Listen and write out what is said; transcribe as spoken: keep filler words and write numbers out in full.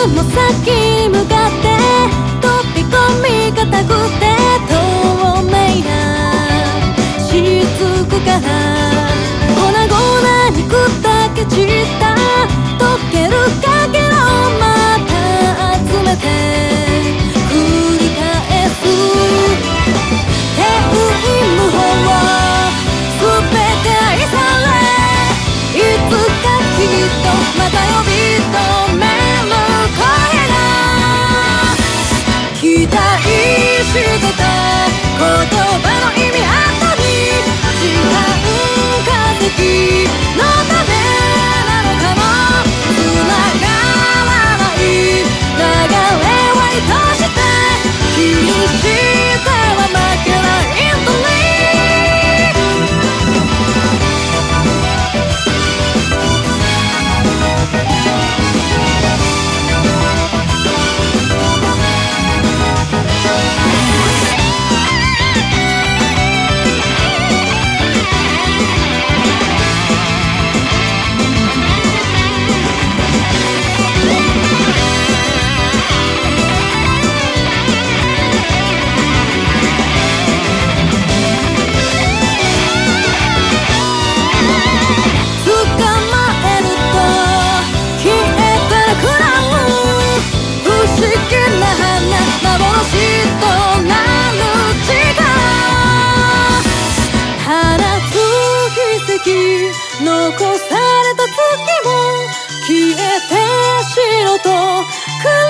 も先に向かって飛び込み固くて透明な雫から粉々に砕け散った溶けるかけらをまた集めて繰り返す天意無法すべて愛されいつかきっとまた呼び止める声が期待してた言葉の意味あったに時間化石のためなのかも繋がらない流れは愛して気にしては負けないんだね残された月も消えて白と黒